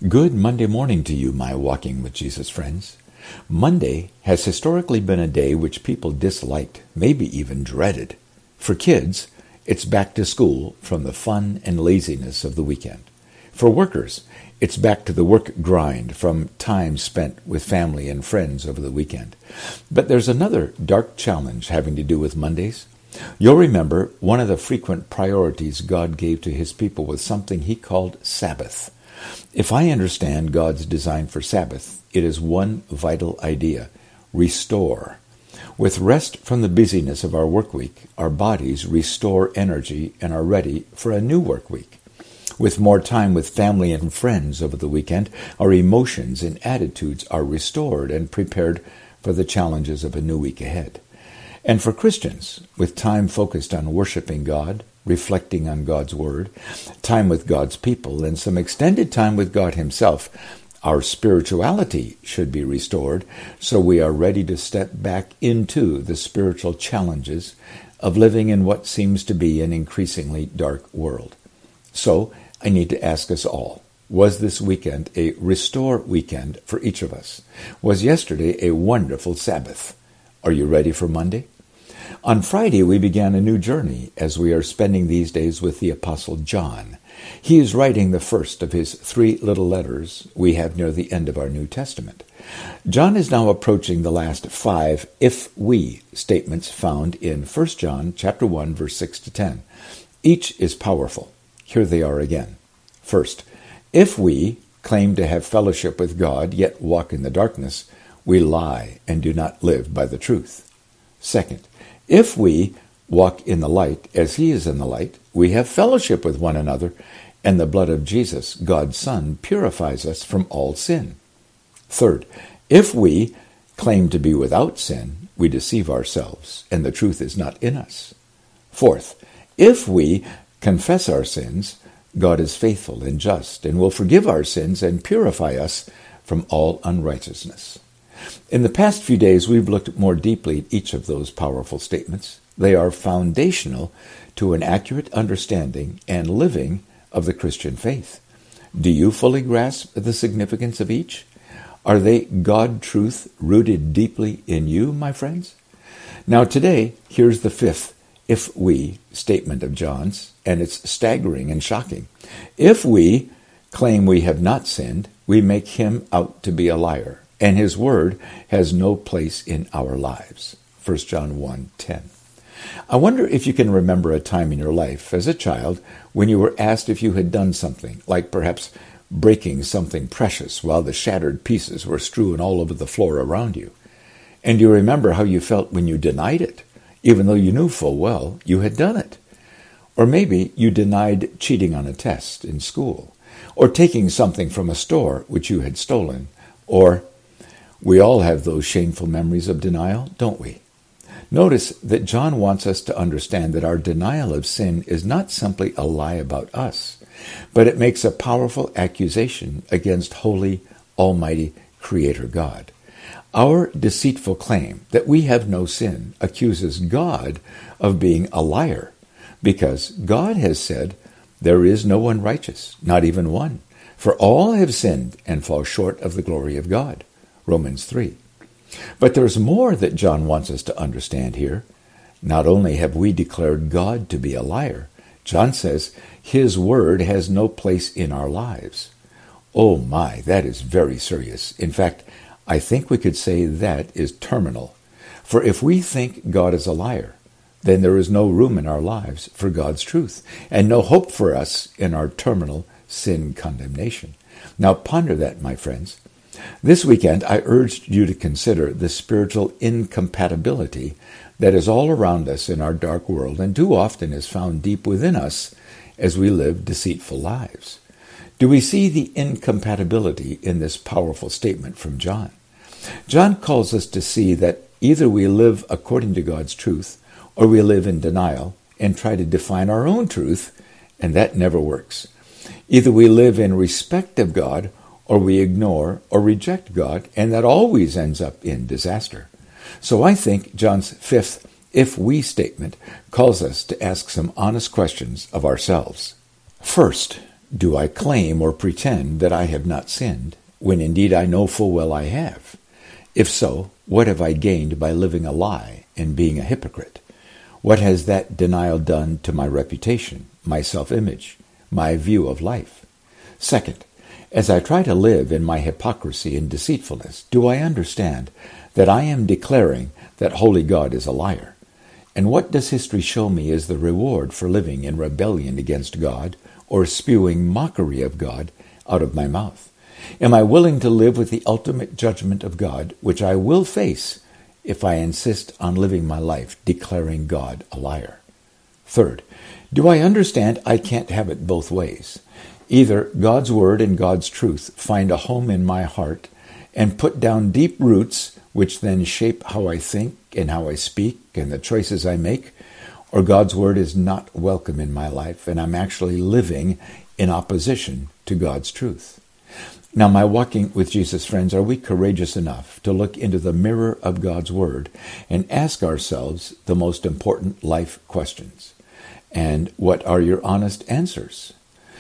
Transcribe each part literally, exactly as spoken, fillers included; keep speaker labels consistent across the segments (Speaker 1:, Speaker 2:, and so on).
Speaker 1: Good Monday morning to you, my Walking with Jesus friends. Monday has historically been a day which people disliked, maybe even dreaded. For kids, it's back to school from the fun and laziness of the weekend. For workers, it's back to the work grind from time spent with family and friends over the weekend. But there's another dark challenge having to do with Mondays. You'll remember one of the frequent priorities God gave to his people was something he called Sabbath. If I understand God's design for Sabbath, it is one vital idea: restore. With rest from the busyness of our work week, our bodies restore energy and are ready for a new work week. With more time with family and friends over the weekend, our emotions and attitudes are restored and prepared for the challenges of a new week ahead. And for Christians, with time focused on worshiping God, reflecting on God's Word, time with God's people, and some extended time with God Himself, our spirituality should be restored so we are ready to step back into the spiritual challenges of living in what seems to be an increasingly dark world. So, I need to ask us all, was this weekend a restore weekend for each of us? Was yesterday a wonderful Sabbath? Are you ready for Monday? On Friday, we began a new journey as we are spending these days with the Apostle John. He is writing the first of his three little letters we have near the end of our New Testament. John is now approaching the last five if we statements found in First John chapter one, verse six to ten. Each is powerful. Here they are again. First, if we claim to have fellowship with God, yet walk in the darkness, we lie and do not live by the truth. Second, if we walk in the light as he is in the light, we have fellowship with one another, and the blood of Jesus, God's Son, purifies us from all sin. Third, if we claim to be without sin, we deceive ourselves, and the truth is not in us. Fourth, if we confess our sins, God is faithful and just, and will forgive our sins and purify us from all unrighteousness. In the past few days, we've looked more deeply at each of those powerful statements. They are foundational to an accurate understanding and living of the Christian faith. Do you fully grasp the significance of each? Are they God truth rooted deeply in you, my friends? Now today, here's the fifth if we statement of John's, and it's staggering and shocking. If we claim we have not sinned, we make him out to be a liar, and his word has no place in our lives. First John one ten. I wonder if you can remember a time in your life as a child when you were asked if you had done something, like perhaps breaking something precious while the shattered pieces were strewn all over the floor around you. And you remember how you felt when you denied it, even though you knew full well you had done it. Or maybe you denied cheating on a test in school, or taking something from a store which you had stolen, or we all have those shameful memories of denial, don't we? Notice that John wants us to understand that our denial of sin is not simply a lie about us, but it makes a powerful accusation against holy, almighty Creator God. Our deceitful claim that we have no sin accuses God of being a liar, because God has said, "There is no one righteous, not even one, for all have sinned and fall short of the glory of God." Romans three. But there's more that John wants us to understand here. Not only have we declared God to be a liar, John says his word has no place in our lives. Oh my, that is very serious. In fact, I think we could say that is terminal. For if we think God is a liar, then there is no room in our lives for God's truth, and no hope for us in our terminal sin condemnation. Now ponder that, my friends. This weekend, I urged you to consider the spiritual incompatibility that is all around us in our dark world and too often is found deep within us as we live deceitful lives. Do we see the incompatibility in this powerful statement from John? John calls us to see that either we live according to God's truth or we live in denial and try to define our own truth, and that never works. Either we live in respect of God or we ignore or reject God, and that always ends up in disaster. So I think John's fifth if we statement calls us to ask some honest questions of ourselves. First, Do I claim or pretend that I have not sinned, when indeed I know full well I have? If so, what have I gained by living a lie and being a hypocrite? What has that denial done to my reputation, my self-image, my view of life? Second, as I try to live in my hypocrisy and deceitfulness, do I understand that I am declaring that holy God is a liar? And what does history show me is the reward for living in rebellion against God or spewing mockery of God out of my mouth? Am I willing to live with the ultimate judgment of God, which I will face if I insist on living my life declaring God a liar? Third, do I understand I can't have it both ways? Either God's word and God's truth find a home in my heart and put down deep roots, which then shape how I think and how I speak and the choices I make, or God's word is not welcome in my life and I'm actually living in opposition to God's truth. Now, my walking with Jesus friends, are we courageous enough to look into the mirror of God's word and ask ourselves the most important life questions? And what are your honest answers?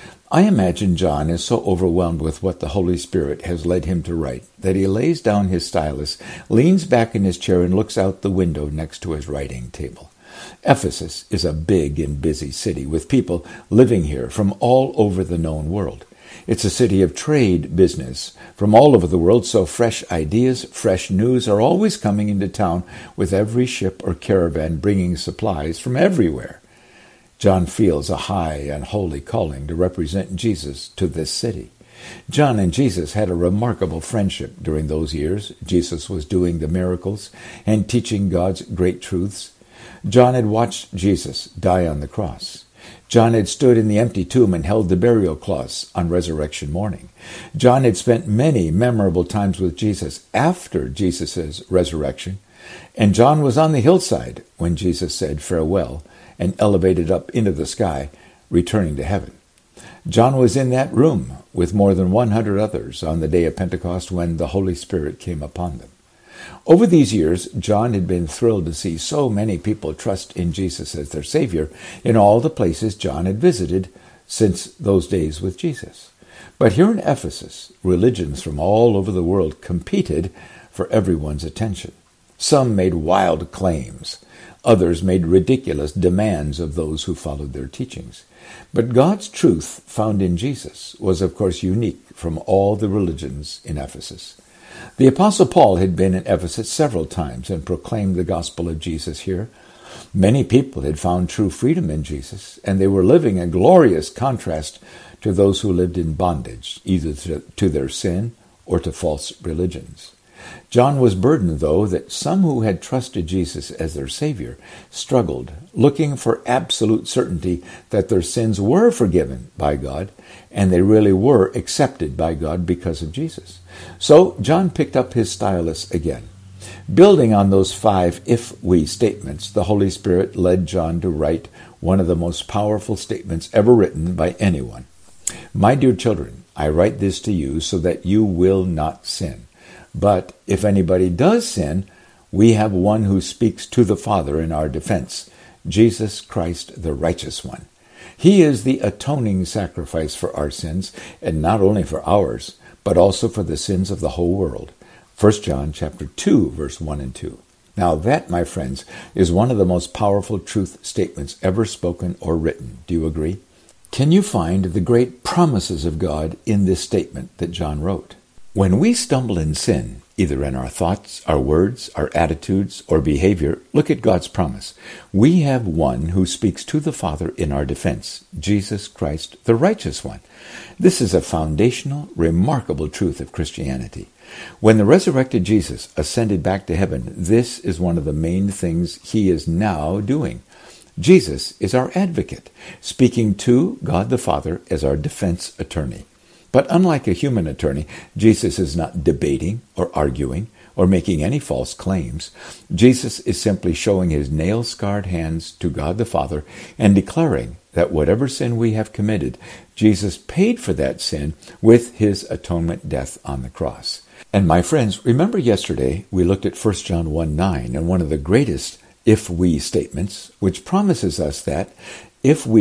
Speaker 1: I imagine John is so overwhelmed with what the Holy Spirit has led him to write that he lays down his stylus, leans back in his chair, and looks out the window next to his writing table. Ephesus is a big and busy city with people living here from all over the known world. It's a city of trade, business from all over the world, so fresh ideas, fresh news are always coming into town with every ship or caravan bringing supplies from everywhere. John feels a high and holy calling to represent Jesus to this city. John and Jesus had a remarkable friendship during those years. Jesus was doing the miracles and teaching God's great truths. John had watched Jesus die on the cross. John had stood in the empty tomb and held the burial cloths on resurrection morning. John had spent many memorable times with Jesus after Jesus' resurrection, and John was on the hillside when Jesus said farewell and elevated up into the sky, returning to heaven. John was in that room with more than one hundred others on the day of Pentecost when the Holy Spirit came upon them. Over these years, John had been thrilled to see so many people trust in Jesus as their Savior in all the places John had visited since those days with Jesus. But here in Ephesus, religions from all over the world competed for everyone's attention. Some made wild claims. Others made ridiculous demands of those who followed their teachings. But God's truth found in Jesus was, of course, unique from all the religions in Ephesus. The Apostle Paul had been in Ephesus several times and proclaimed the gospel of Jesus here. Many people had found true freedom in Jesus, and they were living in glorious contrast to those who lived in bondage, either to, to their sin or to false religions. John was burdened, though, that some who had trusted Jesus as their Savior struggled, looking for absolute certainty that their sins were forgiven by God and they really were accepted by God because of Jesus. So John picked up his stylus again. Building on those five if-we statements, the Holy Spirit led John to write one of the most powerful statements ever written by anyone. My dear children, I write this to you so that you will not sin. But if anybody does sin, we have one who speaks to the Father in our defense, Jesus Christ, the righteous one. He is the atoning sacrifice for our sins, and not only for ours, but also for the sins of the whole world. First John chapter two, verse one and two. Now that, my friends, is one of the most powerful truth statements ever spoken or written. Do you agree? Can you find the great promises of God in this statement that John wrote? When we stumble in sin, either in our thoughts, our words, our attitudes, or behavior, look at God's promise. We have one who speaks to the Father in our defense, Jesus Christ, the righteous one. This is a foundational, remarkable truth of Christianity. When the resurrected Jesus ascended back to heaven, this is one of the main things he is now doing. Jesus is our advocate, speaking to God the Father as our defense attorney. But unlike a human attorney, Jesus is not debating or arguing or making any false claims. Jesus is simply showing his nail-scarred hands to God the Father and declaring that whatever sin we have committed, Jesus paid for that sin with his atonement death on the cross. And my friends, remember yesterday we looked at First John one nine and one of the greatest if-we statements, which promises us that if we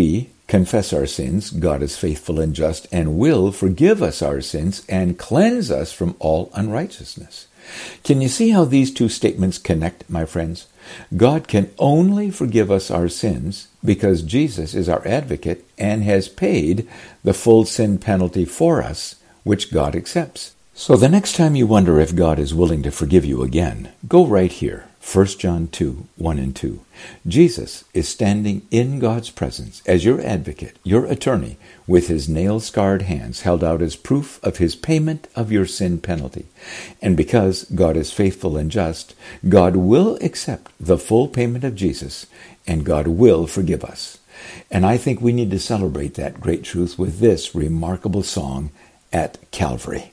Speaker 1: confess our sins, God is faithful and just and will forgive us our sins and cleanse us from all unrighteousness. Can you see how these two statements connect, my friends? God can only forgive us our sins because Jesus is our advocate and has paid the full sin penalty for us, which God accepts. So the next time you wonder if God is willing to forgive you again, go right here. First John two, one and two. Jesus is standing in God's presence as your advocate, your attorney, with his nail-scarred hands held out as proof of his payment of your sin penalty. And because God is faithful and just, God will accept the full payment of Jesus, and God will forgive us. And I think we need to celebrate that great truth with this remarkable song, At Calvary.